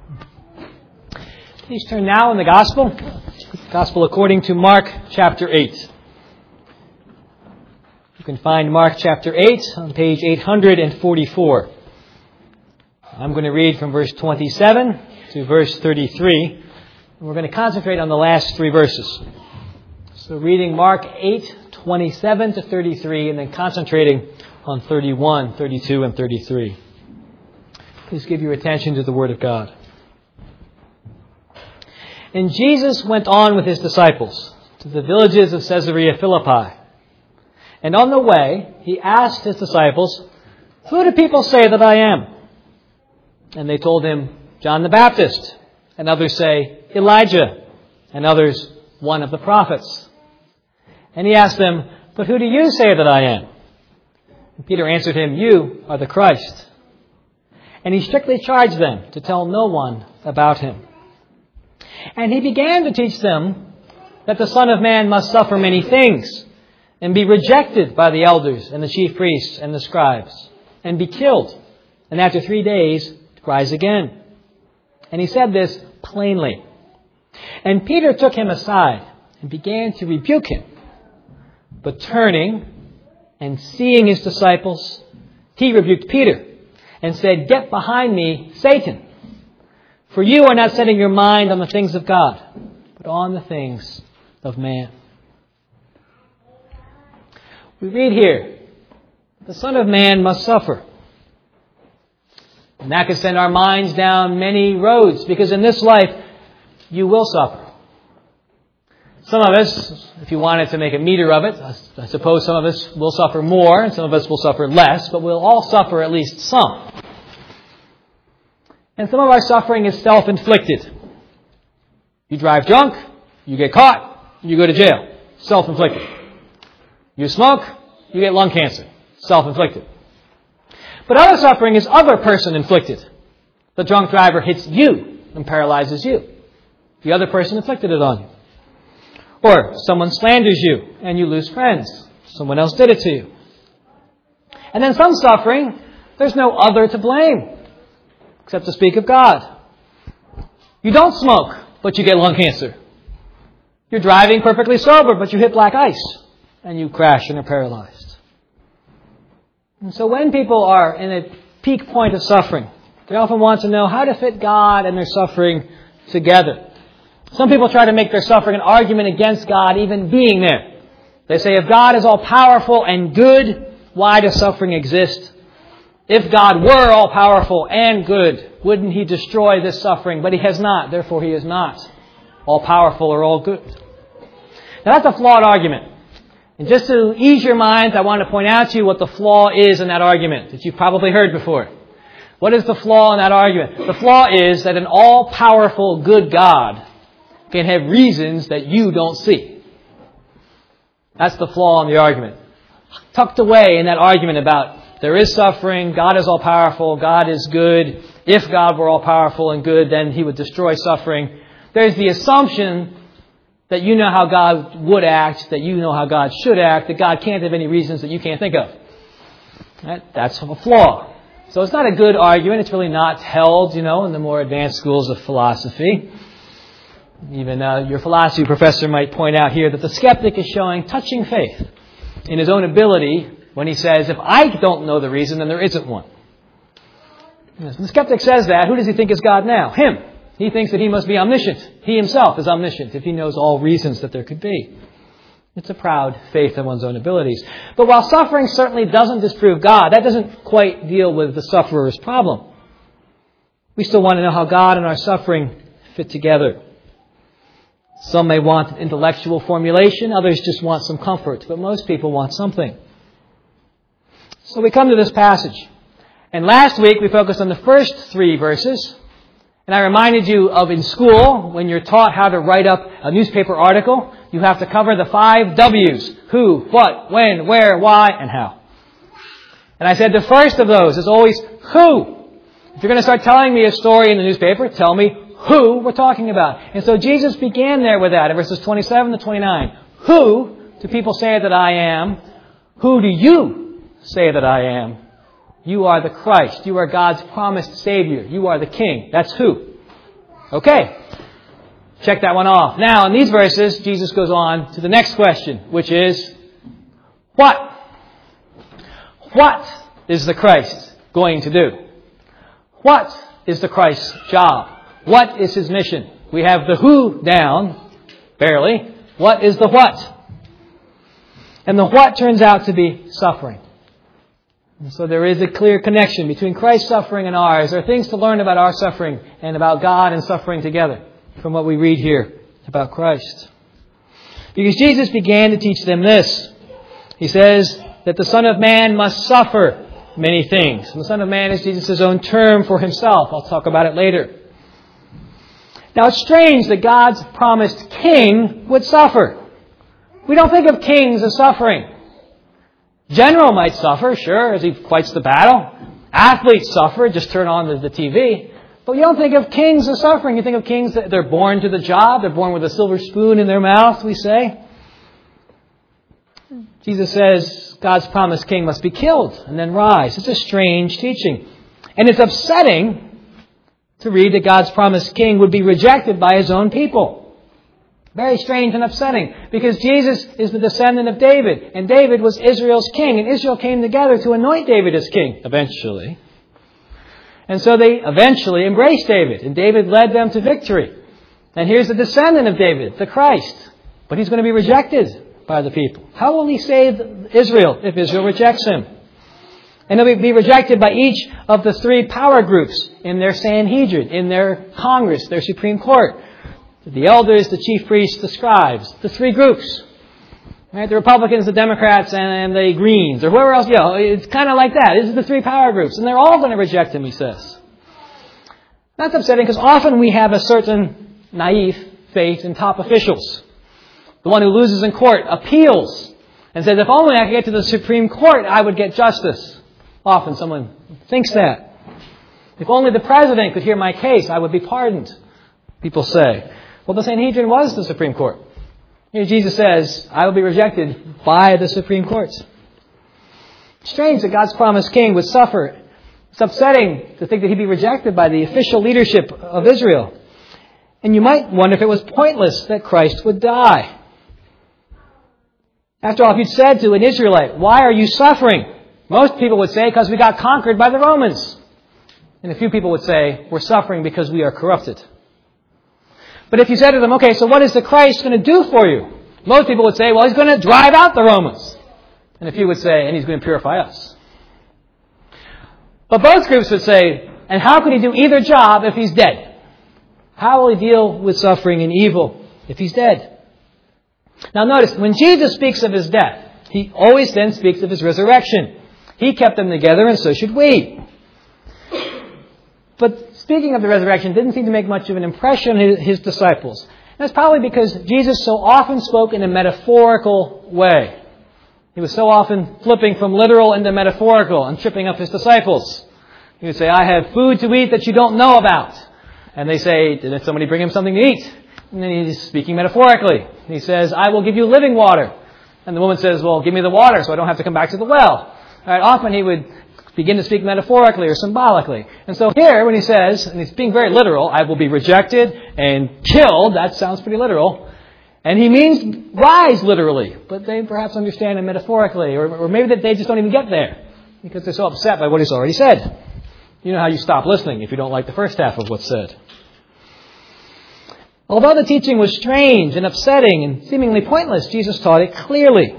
Please turn now in the Gospel according to Mark chapter 8. You can find Mark chapter 8 on page 844. I'm going to read from verse 27 to verse 33. And we're going to concentrate on the last three verses. So reading Mark 8, 27 to 33, and then concentrating on 31, 32, and 33. Please give your attention to the Word of God. And Jesus went on with his disciples to the villages of Caesarea Philippi. And on the way, he asked his disciples, "Who do people say that I am?" And they told him, "John the Baptist." And others say, "Elijah." And others, "One of the prophets." And he asked them, "But who do you say that I am?" And Peter answered him, "You are the Christ." And he strictly charged them to tell no one about him. And he began to teach them that the Son of Man must suffer many things and be rejected by the elders and the chief priests and the scribes and be killed, and after 3 days rise again. And he said this plainly. And Peter took him aside and began to rebuke him. But turning and seeing his disciples, he rebuked Peter and said, "Get behind me, Satan. For you are not setting your mind on the things of God, but on the things of man." We read here, the Son of Man must suffer. And that could send our minds down many roads, because in this life, you will suffer. Some of us, if you wanted to make a meter of it, I suppose some of us will suffer more and some of us will suffer less, but we'll all suffer at least some. And some of our suffering is self-inflicted. You drive drunk, you get caught, you go to jail. Self-inflicted. You smoke, you get lung cancer. Self-inflicted. But other suffering is other person inflicted. The drunk driver hits you and paralyzes you. The other person inflicted it on you. Or someone slanders you and you lose friends. Someone else did it to you. And then some suffering, there's no other to blame except to speak of God. You don't smoke, but you get lung cancer. You're driving perfectly sober, but you hit black ice and you crash and are paralyzed. And so when people are in a peak point of suffering, they often want to know how to fit God and their suffering together. Some people try to make their suffering an argument against God even being there. They say, if God is all powerful and good, why does suffering exist? If God were all powerful and good, wouldn't He destroy this suffering? But He has not, therefore He is not all powerful or all good. Now that's a flawed argument. And just to ease your minds, I want to point out to you what the flaw is in that argument that you've probably heard before. What is the flaw in that argument? The flaw is that an all-powerful good God can have reasons that you don't see. That's the flaw in the argument. Tucked away in that argument about there is suffering, God is all-powerful, God is good. If God were all-powerful and good, then He would destroy suffering. There's the assumption that you know how God would act, that you know how God should act, that God can't have any reasons that you can't think of. That's a flaw. So it's not a good argument. It's really not held, in the more advanced schools of philosophy. Even your philosophy professor might point out here that the skeptic is showing touching faith in his own ability when he says, if I don't know the reason, then there isn't one. When the skeptic says that, who does he think is God now? Him. He thinks that he must be omniscient. He himself is omniscient if he knows all reasons that there could be. It's a proud faith in one's own abilities. But while suffering certainly doesn't disprove God, that doesn't quite deal with the sufferer's problem. We still want to know how God and our suffering fit together. Some may want intellectual formulation, others just want some comfort, but most people want something. So we come to this passage. And last week we focused on the first 3 verses. And I reminded you of in school, when you're taught how to write up a newspaper article, you have to cover the 5 W's. Who, what, when, where, why, and how. And I said the first of those is always who. If you're going to start telling me a story in the newspaper, tell me who we're talking about. And so Jesus began there with that in verses 27 to 29. Who do people say that I am? Who do you say that I am? You are the Christ. You are God's promised Savior. You are the King. That's who. Okay. Check that one off. Now, in these verses, Jesus goes on to the next question, which is, what? What is the Christ going to do? What is the Christ's job? What is His mission? We have the who down, barely. What is the what? And the what turns out to be suffering. And so there is a clear connection between Christ's suffering and ours. There are things to learn about our suffering and about God and suffering together from what we read here about Christ. Because Jesus began to teach them this. He says that the Son of Man must suffer many things. And the Son of Man is Jesus' own term for Himself. I'll talk about it later. Now it's strange that God's promised king would suffer. We don't think of kings as suffering. General might suffer, sure, as he fights the battle. Athletes suffer, just turn on the TV. But you don't think of kings as suffering. You think of kings that they're born to the job. They're born with a silver spoon in their mouth, we say. Jesus says God's promised king must be killed and then rise. It's a strange teaching. And it's upsetting to read that God's promised king would be rejected by His own people. Very strange and upsetting, because Jesus is the descendant of David, and David was Israel's king, and Israel came together to anoint David as king, eventually. And so they eventually embraced David, and David led them to victory. And here's the descendant of David, the Christ, but He's going to be rejected by the people. How will He save Israel if Israel rejects Him? And He'll be rejected by each of the three power groups in their Sanhedrin, in their Congress, their Supreme Court. The elders, the chief priests, the scribes, the three groups. Right? The Republicans, the Democrats, and the Greens, or whoever else. It's kind of like that. This is the three power groups, and they're all going to reject Him, He says. That's upsetting, because often we have a certain naive faith in top officials. The one who loses in court appeals and says, if only I could get to the Supreme Court, I would get justice. Often someone thinks that. If only the president could hear my case, I would be pardoned, people say. Well, the Sanhedrin was the Supreme Court. Here Jesus says, I will be rejected by the Supreme Courts. Strange that God's promised king would suffer. It's upsetting to think that He'd be rejected by the official leadership of Israel. And you might wonder if it was pointless that Christ would die. After all, if you'd said to an Israelite, why are you suffering? Most people would say, because we got conquered by the Romans. And a few people would say, we're suffering because we are corrupted. But if you said to them, okay, so what is the Christ going to do for you? Most people would say, well, He's going to drive out the Romans. And a few would say, and He's going to purify us. But both groups would say, and how could He do either job if He's dead? How will He deal with suffering and evil if He's dead? Now notice, when Jesus speaks of His death, He always then speaks of His resurrection. He kept them together, and so should we. But speaking of the resurrection didn't seem to make much of an impression on His disciples. And that's probably because Jesus so often spoke in a metaphorical way. He was so often flipping from literal into metaphorical and tripping up His disciples. He would say, I have food to eat that you don't know about. And they say, did somebody bring Him something to eat? And then He's speaking metaphorically. He says, I will give you living water. And the woman says, well, give me the water so I don't have to come back to the well. Right? Often He would begin to speak metaphorically or symbolically. And so here, when He says, and He's being very literal, I will be rejected and killed, that sounds pretty literal. And He means rise literally, but they perhaps understand it metaphorically, or maybe that they just don't even get there because they're so upset by what He's already said. You know how you stop listening if you don't like the first half of what's said. Although the teaching was strange and upsetting and seemingly pointless, Jesus taught it clearly.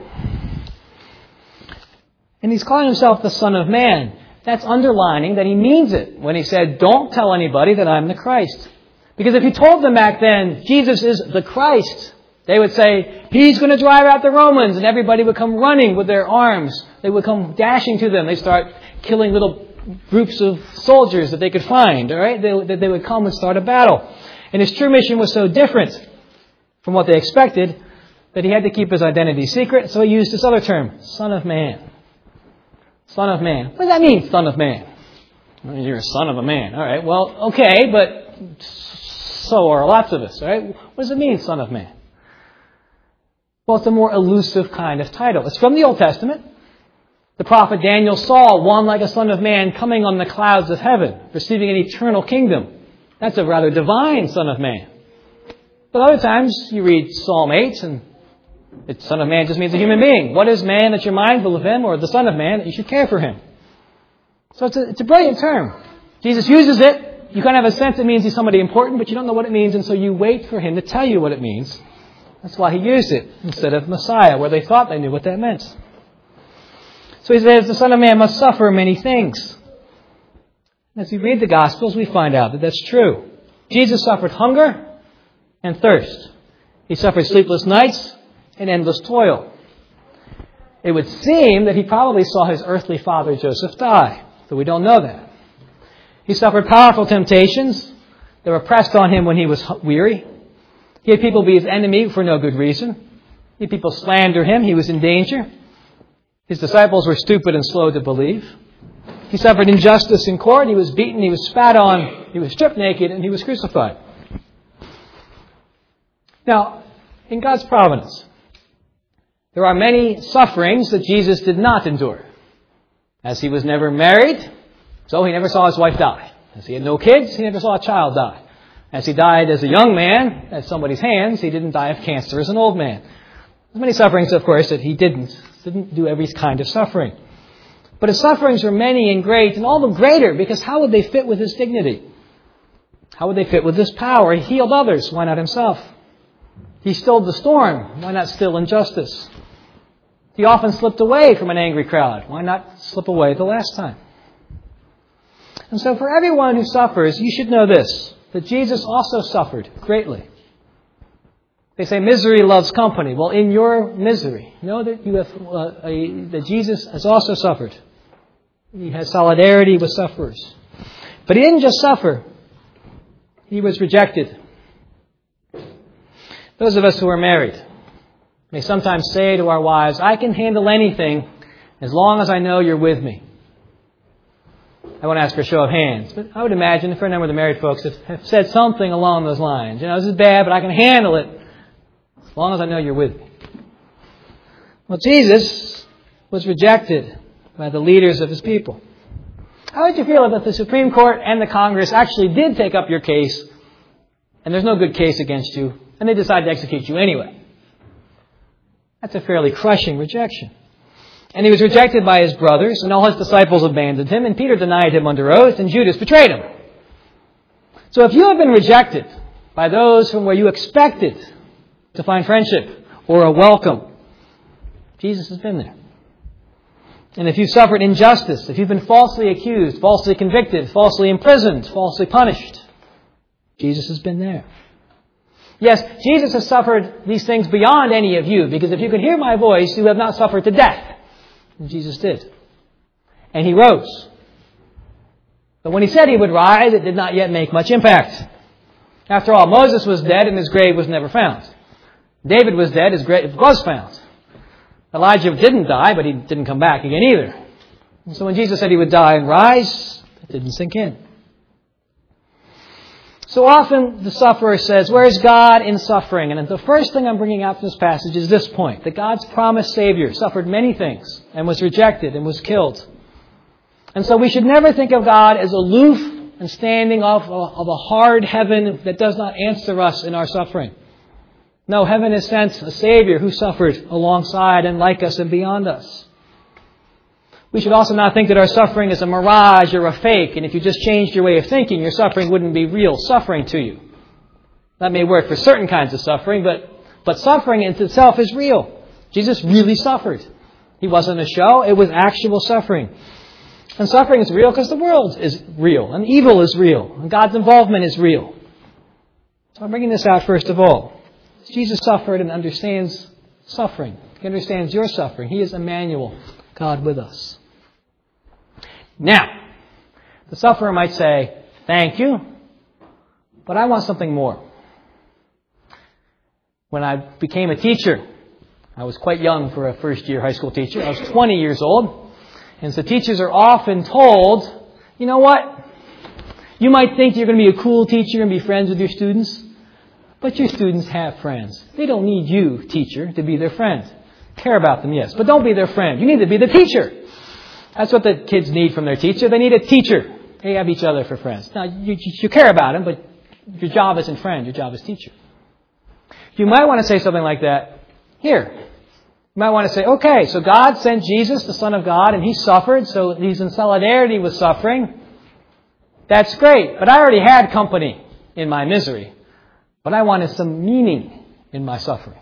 And He's calling Himself the Son of Man. That's underlining that He means it when He said, don't tell anybody that I'm the Christ. Because if He told them back then, Jesus is the Christ, they would say, He's going to drive out the Romans, and everybody would come running with their arms. They would come dashing to them. They'd start killing little groups of soldiers that they could find. All right? They would come and start a battle. And His true mission was so different from what they expected that He had to keep His identity secret, so He used this other term, Son of Man. Son of Man. What does that mean, Son of Man? Well, you're a son of a man. All right, well, okay, but so are lots of us, all right? What does it mean, Son of Man? Well, it's a more elusive kind of title. It's from the Old Testament. The prophet Daniel saw one like a son of man coming on the clouds of heaven, receiving an eternal kingdom. That's a rather divine Son of Man. But other times you read Psalm 8 and the Son of Man just means a human being. What is man that you're mindful of him, or the Son of Man that you should care for him? So it's a brilliant term. Jesus uses it. You kind of have a sense it means he's somebody important, but you don't know what it means, and so you wait for him to tell you what it means. That's why he used it instead of Messiah, where they thought they knew what that meant. So he says the Son of Man must suffer many things. As we read the Gospels, we find out that that's true. Jesus suffered hunger and thirst. He suffered sleepless nights and endless toil. It would seem that he probably saw his earthly father Joseph die, though we don't know that. He suffered powerful temptations that were pressed on him when he was weary. He had people be his enemy for no good reason. He had people slander him. He was in danger. His disciples were stupid and slow to believe. He suffered injustice in court. He was beaten. He was spat on. He was stripped naked, and he was crucified. Now, in God's providence, there are many sufferings that Jesus did not endure. As he was never married, so he never saw his wife die. As he had no kids, he never saw a child die. As he died as a young man, at somebody's hands, he didn't die of cancer as an old man. There's many sufferings, of course, that he didn't do every kind of suffering. But his sufferings were many and great, and all the greater, because how would they fit with his dignity? How would they fit with his power? He healed others. Why not himself? He stilled the storm. Why not still injustice? He often slipped away from an angry crowd. Why not slip away the last time? And so for everyone who suffers, you should know this, that Jesus also suffered greatly. They say misery loves company. Well, in your misery, know that you have that Jesus has also suffered. He has solidarity with sufferers. But he didn't just suffer. He was rejected. Those of us who are married may sometimes say to our wives, I can handle anything as long as I know you're with me. I won't ask for a show of hands, but I would imagine for a number of the married folks have said something along those lines. This is bad, but I can handle it as long as I know you're with me. Well, Jesus was rejected by the leaders of his people. How would you feel if the Supreme Court and the Congress actually did take up your case, and there's no good case against you, and they decide to execute you anyway? That's a fairly crushing rejection. And he was rejected by his brothers, and all his disciples abandoned him, and Peter denied him under oath, and Judas betrayed him. So if you have been rejected by those from where you expected to find friendship or a welcome, Jesus has been there. And if you've suffered injustice, if you've been falsely accused, falsely convicted, falsely imprisoned, falsely punished, Jesus has been there. Yes, Jesus has suffered these things beyond any of you, because if you could hear my voice, you have not suffered to death. And Jesus did. And he rose. But when he said he would rise, it did not yet make much impact. After all, Moses was dead and his grave was never found. David was dead, his grave was found. Elijah didn't die, but he didn't come back again either. And so when Jesus said he would die and rise, it didn't sink in. So often the sufferer says, where is God in suffering? And the first thing I'm bringing out from this passage is this point, that God's promised Savior suffered many things and was rejected and was killed. And so we should never think of God as aloof and standing off of a hard heaven that does not answer us in our suffering. No, heaven has sent a Savior who suffered alongside and like us and beyond us. We should also not think that our suffering is a mirage or a fake, and if you just changed your way of thinking, your suffering wouldn't be real suffering to you. That may work for certain kinds of suffering, but suffering in itself is real. Jesus really suffered. He wasn't a show, it was actual suffering. And suffering is real because the world is real, and evil is real, and God's involvement is real. So I'm bringing this out first of all. Jesus suffered and understands suffering. He understands your suffering. He is Emmanuel, God with us. Now, the sufferer might say, thank you, but I want something more. When I became a teacher, I was quite young for a first-year high school teacher. I was 20 years old. And so teachers are often told, you know what? You might think you're going to be a cool teacher and be friends with your students, but your students have friends. They don't need you, teacher, to be their friend. Care about them, yes, but don't be their friend. You need to be the teacher. That's what the kids need from their teacher. They need a teacher. They have each other for friends. Now, you care about them, but Your job isn't friend, your job is teacher. You might want to say something like that here. You might want to say, okay, so God sent Jesus, the Son of God, and He suffered, so He's in solidarity with suffering. That's great, but I already had company in my misery. What I want is some meaning in my suffering.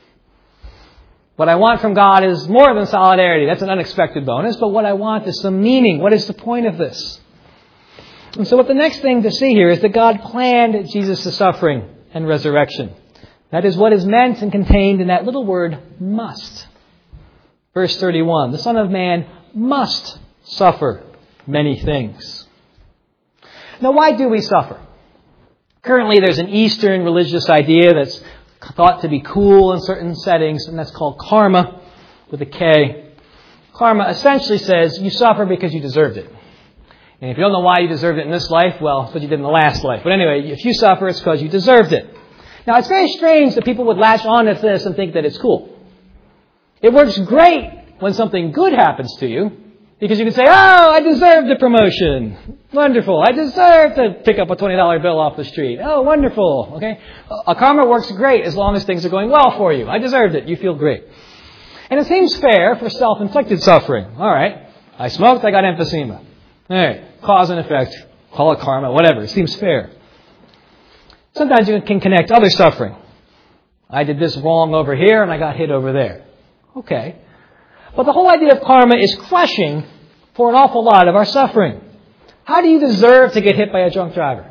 What I want from God is more than solidarity. That's an unexpected bonus, but what I want is some meaning. What is the point of this? And so what the next thing to see here is that God planned Jesus' suffering and resurrection. That is what is meant and contained in that little word, must. Verse 31, the Son of Man must suffer many things. Now, why do we suffer? Currently, there's an Eastern religious idea that's thought to be cool in certain settings, and that's called karma, with a K. Karma essentially says you suffer because you deserved it. And if you don't know why you deserved it in this life, well, it's what you did in the last life. But anyway, if you suffer, it's because you deserved it. Now, it's very strange that people would latch on to this and think that it's cool. It works great when something good happens to you, because you can say, oh, I deserve the promotion. Wonderful. I deserve to pick up a $20 bill off the street. Oh, wonderful. Okay? Karma works great as long as things are going well for you. I deserved it. You feel great. And it seems fair for self-inflicted suffering. All right. I smoked. I got emphysema. All right. Cause and effect. Call it karma. Whatever. It seems fair. Sometimes you can connect other suffering. I did this wrong over here and I got hit over there. Okay. But the whole idea of karma is crushing for an awful lot of our suffering. How do you deserve to get hit by a drunk driver?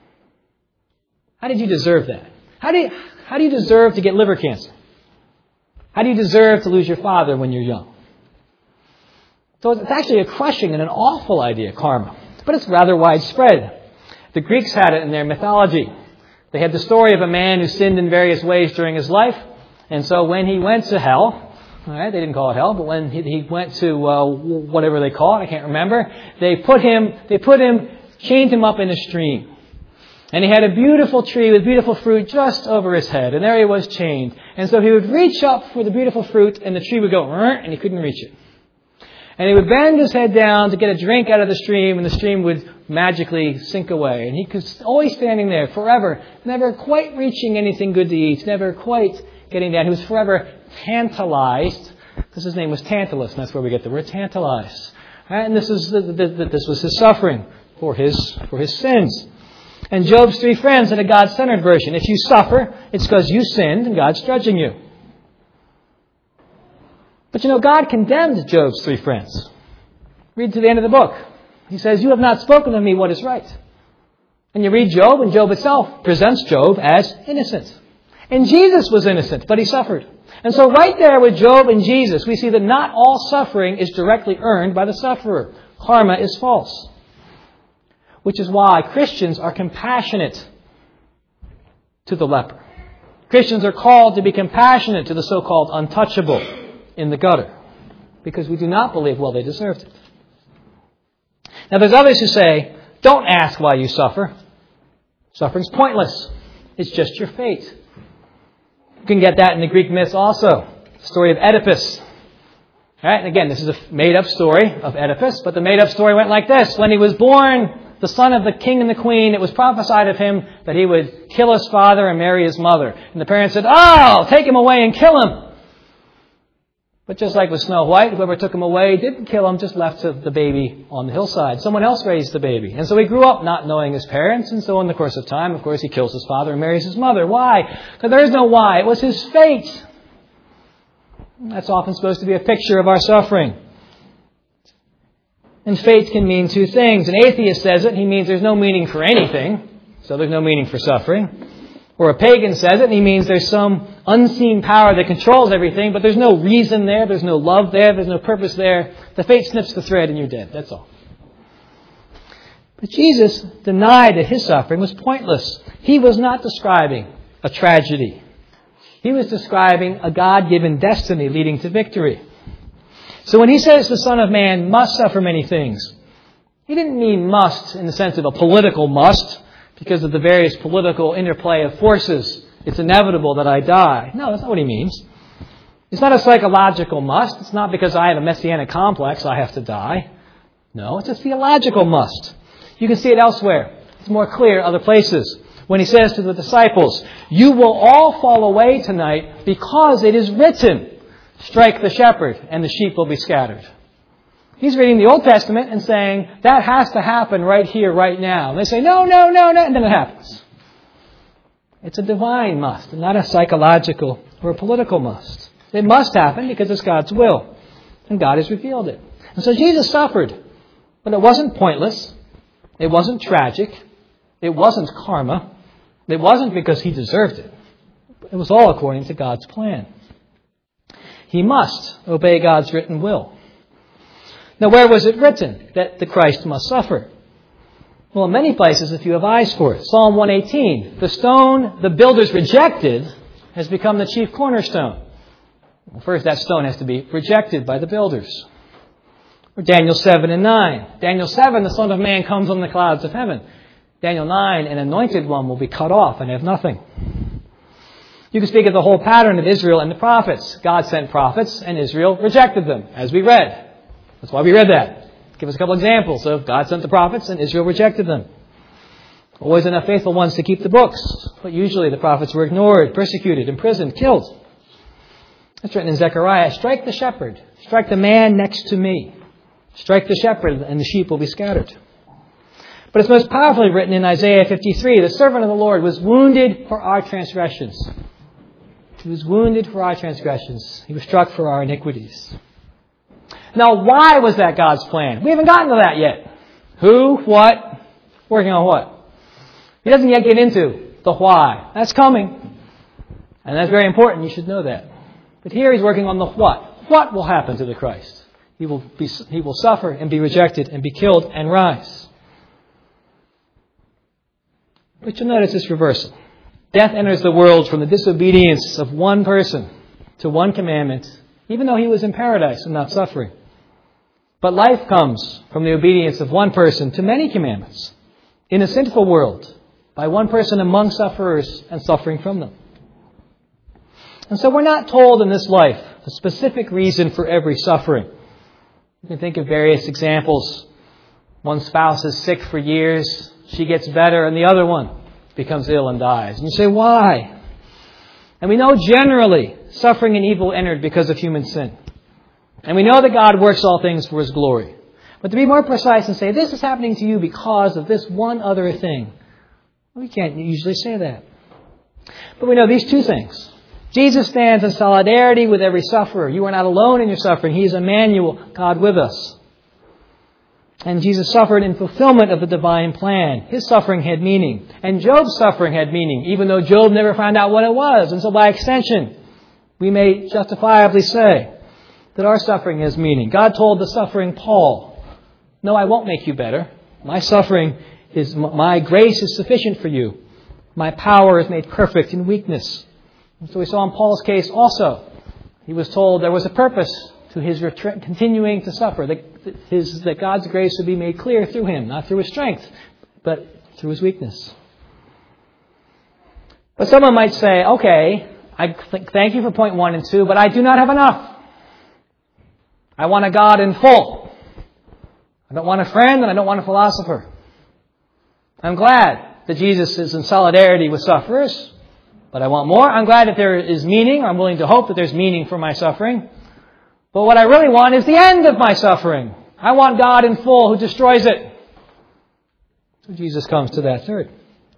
How did you deserve that? How do you deserve to get liver cancer? How do you deserve to lose your father when you're young? So it's actually a crushing and an awful idea, karma. But it's rather widespread. The Greeks had it in their mythology. They had the story of a man who sinned in various ways during his life. And so when he went to hell, all right, they didn't call it hell, but when he went to whatever they call it, I can't remember, they chained him up in a stream. And he had a beautiful tree with beautiful fruit just over his head. And there he was chained. And so he would reach up for the beautiful fruit and the tree would go, and he couldn't reach it. And he would bend his head down to get a drink out of the stream, and the stream would magically sink away. And he was always standing there forever, never quite reaching anything good to eat, never quite getting down. He was forever tantalized, because his name was Tantalus, and that's where we get the word tantalized. Right? And this was his suffering for his sins. And Job's three friends had a God-centered version. If you suffer, it's because you sinned and God's judging you. But God condemned Job's three friends. Read to the end of the book. He says, you have not spoken to me what is right. And you read Job, and Job itself presents Job as innocent. And Jesus was innocent, but he suffered. And so right there with Job and Jesus, we see that not all suffering is directly earned by the sufferer. Karma is false. Which is why Christians are compassionate to the leper. Christians are called to be compassionate to the so-called untouchable in the gutter, because we do not believe, well, they deserved it. Now there's others who say, don't ask why you suffer. Suffering's pointless. It's just your fate. You can get that in the Greek myths also. The story of Oedipus. All right, and again, this is a made-up story of Oedipus, but the made-up story went like this. When he was born, the son of the king and the queen, it was prophesied of him that he would kill his father and marry his mother. And the parents said, oh, take him away and kill him. But just like with Snow White, whoever took him away didn't kill him, just left the baby on the hillside. Someone else raised the baby. And so he grew up not knowing his parents, and so in the course of time, of course, he kills his father and marries his mother. Why? Because there is no why. It was his fate. That's often supposed to be a picture of our suffering. And fate can mean two things. An atheist says it, he means there's no meaning for anything, so there's no meaning for suffering. Or a pagan says it, and he means there's some unseen power that controls everything, but there's no reason there, there's no love there, there's no purpose there. The fate snips the thread and you're dead. That's all. But Jesus denied that his suffering was pointless. He was not describing a tragedy. He was describing a God-given destiny leading to victory. So when he says the Son of Man must suffer many things, he didn't mean must in the sense of a political must, because of the various political interplay of forces. It's inevitable that I die. No, that's not what he means. It's not a psychological must. It's not because I have a messianic complex I have to die. No, it's a theological must. You can see it elsewhere. It's more clear other places. when he says to the disciples, "You will all fall away tonight because it is written, 'Strike the shepherd and the sheep will be scattered.'" He's reading the Old Testament and saying, that has to happen right here, right now. And they say, no, and then it happens. It's a divine must, not a psychological or a political must. It must happen because it's God's will. And God has revealed it. And so Jesus suffered. But it wasn't pointless. It wasn't tragic. It wasn't karma. It wasn't because he deserved it. It was all according to God's plan. He must obey God's written will. Now, where was it written that the Christ must suffer? Well, in many places, if you have eyes for it. Psalm 118, the stone the builders rejected has become the chief cornerstone. Well, first, that stone has to be rejected by the builders. Or Daniel 7 and 9. Daniel 7, the Son of Man comes on the clouds of heaven. Daniel 9, an anointed one will be cut off and have nothing. You can speak of the whole pattern of Israel and the prophets. God sent prophets and Israel rejected them, as we read. That's why we read that. Give us a couple examples of God sent the prophets and Israel rejected them. Always enough faithful ones to keep the books, but usually the prophets were ignored, persecuted, imprisoned, killed. It's written in Zechariah, "Strike the shepherd, strike the man next to me. Strike the shepherd and the sheep will be scattered." But it's most powerfully written in Isaiah 53, "The servant of the Lord was wounded for our transgressions." He was wounded for our transgressions. He was struck for our iniquities. Now, why was that God's plan? We haven't gotten to that yet. Who, what, working on what? He doesn't yet get into the why. That's coming. And that's very important. You should know that. But here he's working on the what. What will happen to the Christ? He will suffer and be rejected and be killed and rise. But you'll notice this reversal. Death enters the world from the disobedience of one person to one commandment, even though he was in paradise and not suffering. But life comes from the obedience of one person to many commandments in a sinful world by one person among sufferers and suffering from them. And so we're not told in this life the specific reason for every suffering. You can think of various examples. One spouse is sick for years, she gets better, and the other one becomes ill and dies. And you say, why? And we know generally suffering and evil entered because of human sin. And we know that God works all things for His glory. But to be more precise and say, this is happening to you because of this one other thing, we can't usually say that. But we know these two things. Jesus stands in solidarity with every sufferer. You are not alone in your suffering. He is Emmanuel, God with us. And Jesus suffered in fulfillment of the divine plan. His suffering had meaning. And Job's suffering had meaning, even though Job never found out what it was. And so by extension, we may justifiably say that our suffering has meaning. God told the suffering Paul, "No, I won't make you better. My grace is sufficient for you. My power is made perfect in weakness." And so we saw in Paul's case also, he was told there was a purpose to his continuing to suffer, that God's grace would be made clear through him, not through his strength, but through his weakness. But someone might say, okay, I thank you for point 1 and 2, but I do not have enough. I want a God in full. I don't want a friend and I don't want a philosopher. I'm glad that Jesus is in solidarity with sufferers, but I want more. I'm glad that there is meaning. I'm willing to hope that there's meaning for my suffering. But what I really want is the end of my suffering. I want God in full who destroys it. So Jesus comes to that third.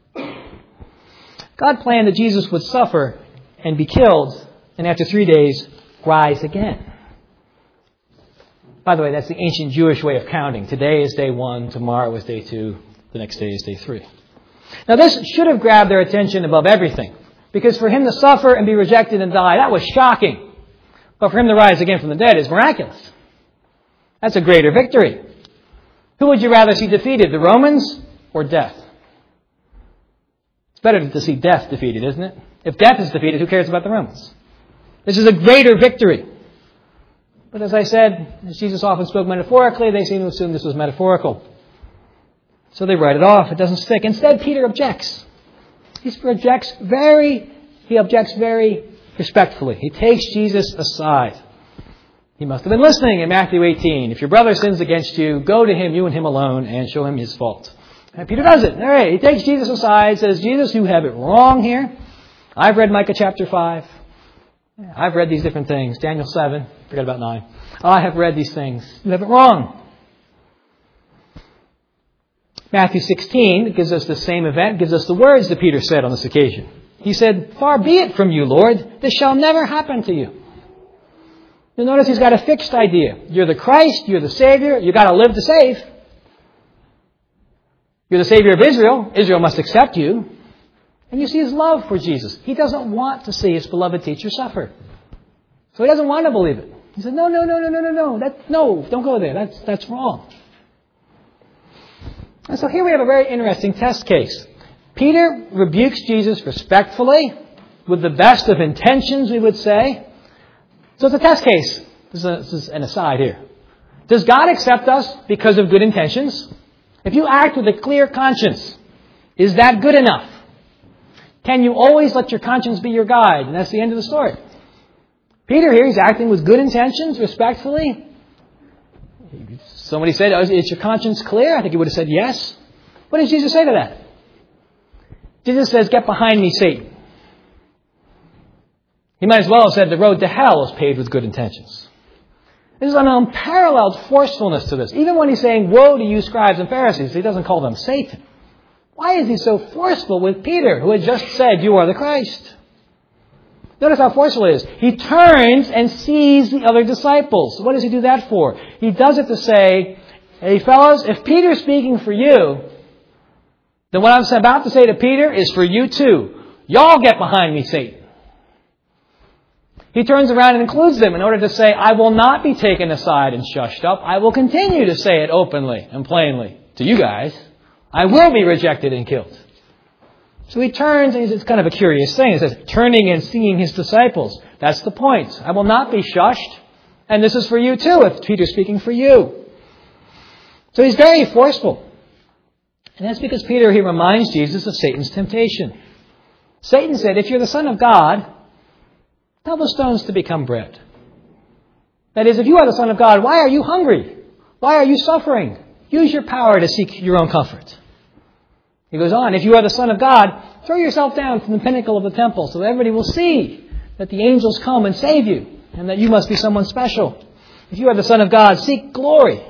God planned that Jesus would suffer and be killed, and after 3 days, rise again. By the way, that's the ancient Jewish way of counting. Today is day 1, tomorrow is day 2, the next day is day 3. Now this should have grabbed their attention above everything, because for him to suffer and be rejected and die, that was shocking. But for him to rise again from the dead is miraculous. That's a greater victory. Who would you rather see defeated, the Romans or death? It's better to see death defeated, isn't it? If death is defeated, who cares about the Romans? This is a greater victory. But as I said, as Jesus often spoke metaphorically, they seem to assume this was metaphorical. So they write it off. It doesn't stick. Instead, Peter objects. He objects very respectfully. He takes Jesus aside. He must have been listening in Matthew 18. If your brother sins against you, go to him, you and him alone, and show him his fault. And Peter does it. All right, he takes Jesus aside, says, Jesus, you have it wrong here. I've read Micah chapter 5. I've read these different things. Daniel 7. Forget about 9. I have read these things. You have it wrong. Matthew 16 gives us the same event, gives us the words that Peter said on this occasion. He said, far be it from you, Lord. This shall never happen to you. You'll notice he's got a fixed idea. You're the Christ. You're the Savior. You've got to live to save. You're the Savior of Israel. Israel must accept you. And you see his love for Jesus. He doesn't want to see his beloved teacher suffer. So he doesn't want to believe it. He said, no, don't go there. That's wrong. And so here we have a very interesting test case. Peter rebukes Jesus respectfully, with the best of intentions, we would say. So it's a test case. This is an aside here. Does God accept us because of good intentions? If you act with a clear conscience, is that good enough? Can you always let your conscience be your guide? And that's the end of the story. Peter here, he's acting with good intentions, respectfully. Somebody said, is your conscience clear? I think he would have said yes. What does Jesus say to that? Jesus says, get behind me, Satan. He might as well have said the road to hell is paved with good intentions. There's an unparalleled forcefulness to this. Even when he's saying, woe to you scribes and Pharisees, he doesn't call them Satan. Why is he so forceful with Peter, who had just said, you are the Christ? Notice how forceful it is. He turns and sees the other disciples. What does he do that for? He does it to say, hey fellows, if Peter's speaking for you, then what I'm about to say to Peter is for you too. Y'all get behind me, Satan. He turns around and includes them in order to say, I will not be taken aside and shushed up. I will continue to say it openly and plainly to you guys. I will be rejected and killed. So he turns, and it's kind of a curious thing. It says, turning and seeing his disciples. That's the point. I will not be shushed. And this is for you too, if Peter's speaking for you. So he's very forceful. And that's because Peter, he reminds Jesus of Satan's temptation. Satan said, if you're the Son of God, tell the stones to become bread. That is, if you are the Son of God, why are you hungry? Why are you suffering? Use your power to seek your own comfort. He goes on, if you are the Son of God, throw yourself down from the pinnacle of the temple so that everybody will see that the angels come and save you and that you must be someone special. If you are the Son of God, seek glory.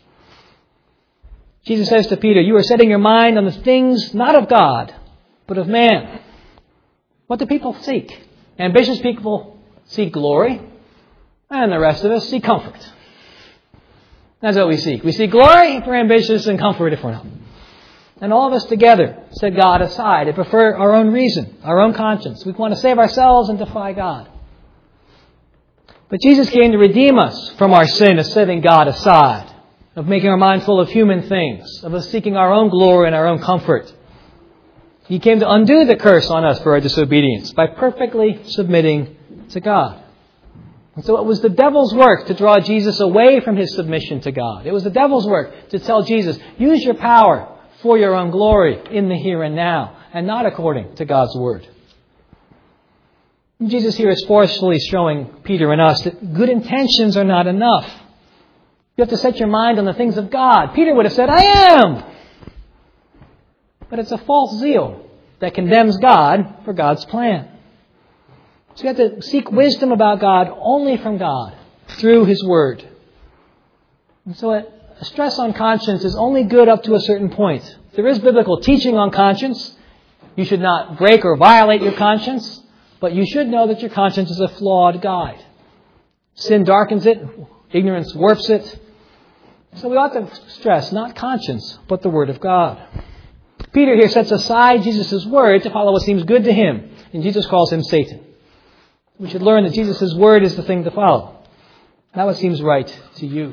Jesus says to Peter, you are setting your mind on the things not of God, but of man. What do people seek? Ambitious people seek glory, and the rest of us seek comfort. That's what we seek. We seek glory if we're ambitious and comfort if we're not. And all of us together set God aside and prefer our own reason, our own conscience. We want to save ourselves and defy God. But Jesus came to redeem us from our sin of setting God aside, of making our mind full of human things, of us seeking our own glory and our own comfort. He came to undo the curse on us for our disobedience by perfectly submitting to God. And so it was the devil's work to draw Jesus away from his submission to God. It was the devil's work to tell Jesus, use your power for your own glory in the here and now, and not according to God's word. And Jesus here is forcefully showing Peter and us that good intentions are not enough. You have to set your mind on the things of God. Peter would have said, I am. But it's a false zeal that condemns God for God's plan. So you have to seek wisdom about God only from God, through His Word. And so a stress on conscience is only good up to a certain point. There is biblical teaching on conscience. You should not break or violate your conscience, but you should know that your conscience is a flawed guide. Sin darkens it, ignorance warps it. So we ought to stress not conscience, but the Word of God. Peter here sets aside Jesus' word to follow what seems good to him, and Jesus calls him Satan. We should learn that Jesus' word is the thing to follow, not what seems right to you.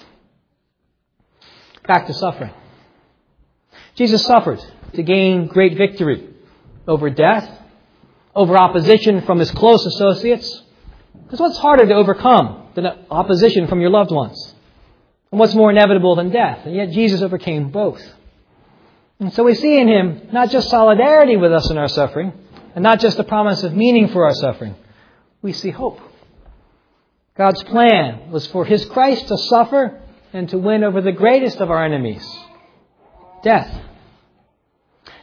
Back to suffering. Jesus suffered to gain great victory over death, over opposition from his close associates. Because what's harder to overcome than opposition from your loved ones? And what's more inevitable than death? And yet Jesus overcame both. And so we see in him not just solidarity with us in our suffering, and not just the promise of meaning for our suffering. We see hope. God's plan was for his Christ to suffer and to win over the greatest of our enemies, death.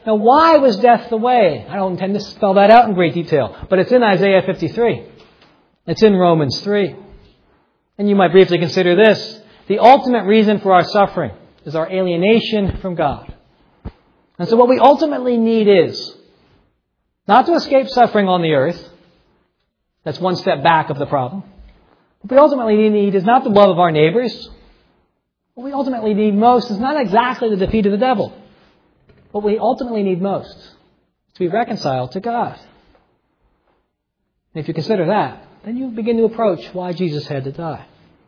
Now, why was death the way? I don't intend to spell that out in great detail, but it's in Isaiah 53. It's in Romans 3. And you might briefly consider this. The ultimate reason for our suffering is our alienation from God. And so what we ultimately need is not to escape suffering on the earth. That's one step back of the problem. What we ultimately need is not the love of our neighbors. What we ultimately need most is not exactly the defeat of the devil. What we ultimately need most is to be reconciled to God. And if you consider that, then you begin to approach why Jesus had to die.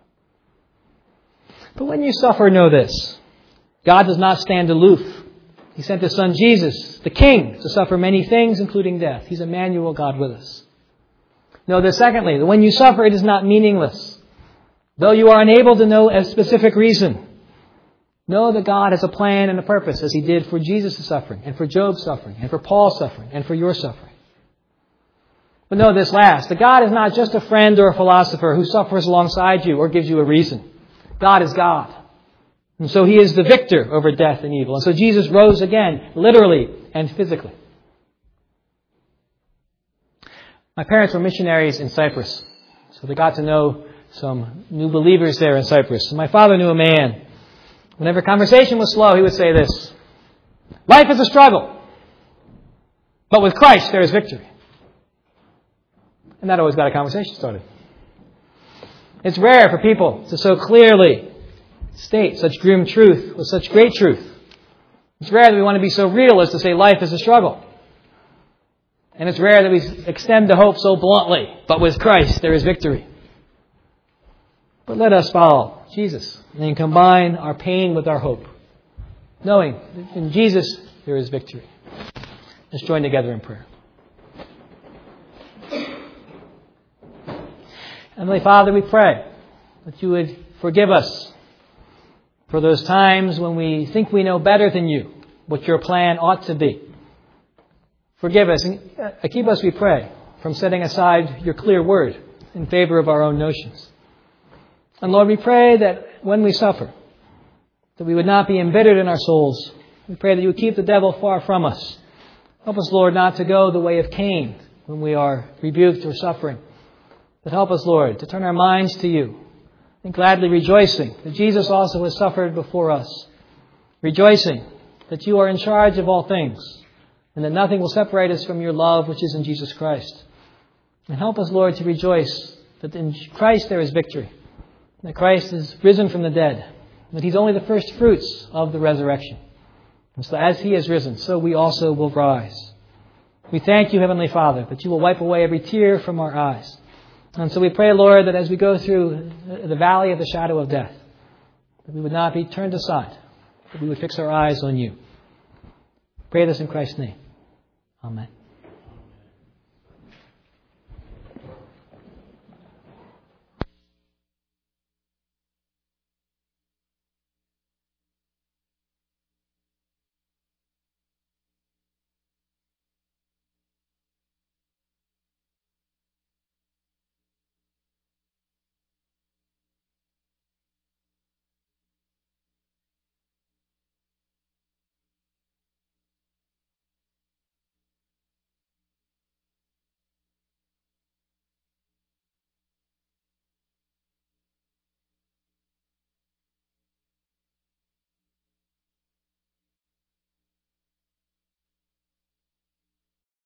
But when you suffer, know this. God does not stand aloof. He sent His Son Jesus, the King, to suffer many things, including death. He's Emmanuel, God with us. Know this, secondly, that when you suffer, it is not meaningless. Though you are unable to know a specific reason, know that God has a plan and a purpose, as He did for Jesus' suffering, and for Job's suffering, and for Paul's suffering, and for your suffering. But know this last, that God is not just a friend or a philosopher who suffers alongside you or gives you a reason. God is God. And so He is the victor over death and evil. And so Jesus rose again, literally and physically. My parents were missionaries in Cyprus, so they got to know some new believers there in Cyprus. And my father knew a man. Whenever conversation was slow, he would say this: life is a struggle, but with Christ there is victory. And that always got a conversation started. It's rare for people to so clearly state such grim truth with such great truth. It's rare that we want to be so real as to say life is a struggle. And it's rare that we extend the hope so bluntly, but with Christ there is victory. But let us follow Jesus and combine our pain with our hope, knowing that in Jesus there is victory. Let's join together in prayer. Heavenly Father, we pray that You would forgive us for those times when we think we know better than You what Your plan ought to be. Forgive us and keep us, we pray, from setting aside Your clear word in favor of our own notions. And Lord, we pray that when we suffer, that we would not be embittered in our souls. We pray that You would keep the devil far from us. Help us, Lord, not to go the way of Cain when we are rebuked or suffering. But help us, Lord, to turn our minds to You and gladly rejoicing that Jesus also has suffered before us. Rejoicing that You are in charge of all things and that nothing will separate us from Your love, which is in Jesus Christ. And help us, Lord, to rejoice that in Christ there is victory, that Christ is risen from the dead, that He's only the first fruits of the resurrection. And so as He has risen, so we also will rise. We thank You, Heavenly Father, that You will wipe away every tear from our eyes. And so we pray, Lord, that as we go through the valley of the shadow of death, that we would not be turned aside, that we would fix our eyes on You. Pray this in Christ's name. Amen.